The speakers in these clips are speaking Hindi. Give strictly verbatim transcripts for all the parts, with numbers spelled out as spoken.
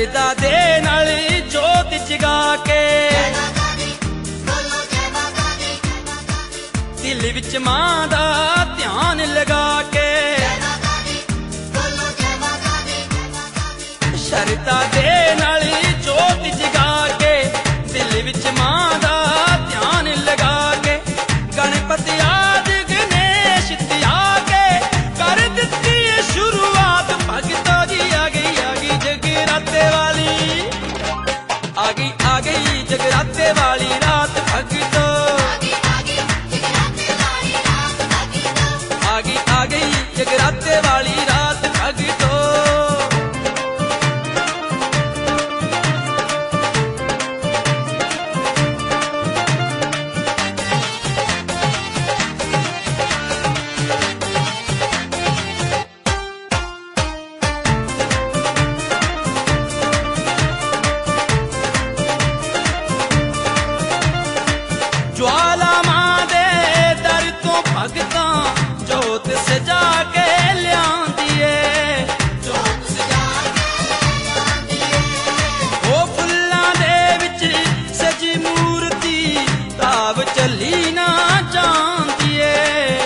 शरदा दे नाल जोत जगा के दिल विच मां दा ध्यान लगा के शरदा दे नाल जोत जगा के दिल विच मां दा ध्यान लगा के गणपति आदि गणेश त्याग के कर दित्ती शुरुआत भगतों जी आ गई आ गई जगराते वाली आ गई आ गई जगराते वाली रात भगतों आ गई आ गई जगराते वाली रात भगतों। ज्वाला मां दे दर तो भगतां जोत सजा के लियांदी ऐ ओ फुल्लां दे विच सजी मूर्ति ताव चली ना जांदी ऐ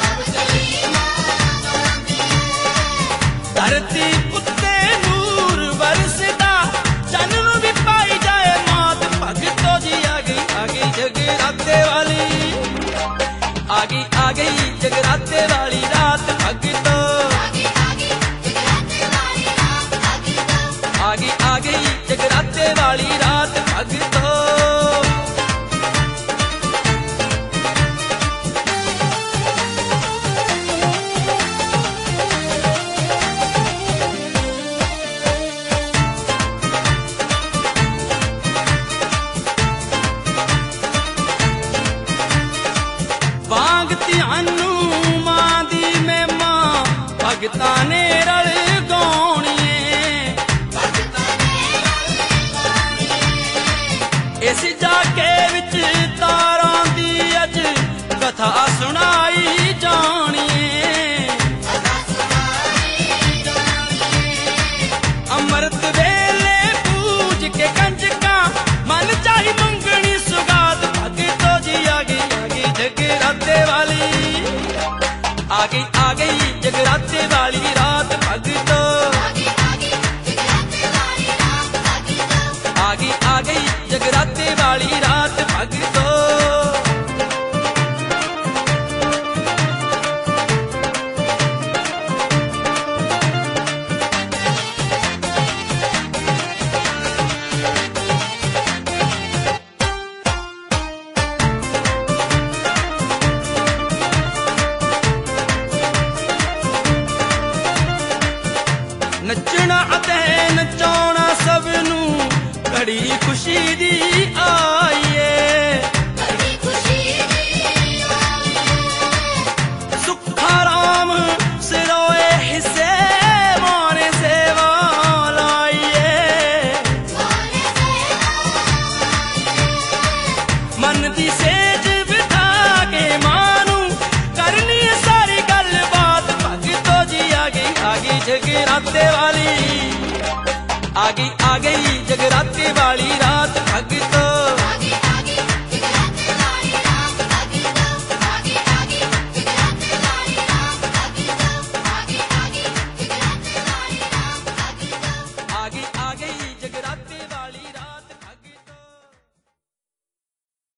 धरती उत्ते नूर बरसदा जन्म भी पाई जाए मात भगतों जी आ गई आ गई जगराते वाली आ गई आ गई जगराते वाली रात भगतों आ गई आ गई जगराते वाली रात भगतों। वांगती अनु मां दी महिमा भगतां ने रल गाउणीए इस जाके विच तारां दी अज कथा सुनाई जाणीए अमृत वेले पूज के कंजका मन चाही मंगनी सुगात भगतों जी आ गई आ गई जगराते वाली आ गई आ गई जगराते वाली रात भगतों आ गई आ गई जगराते वाली रात भगतों। नचना अते नचाउणा सबनू घड़ी खुशी दी आईए सुखा राम सिरोए हिस्से माने सेवा लाइए मन दी सेज बिठा के मानू करनी सारी गल बात भगतों जी आ गई आ गई जगराते वाली आ गई आ गई जगराते वाली रात भगतों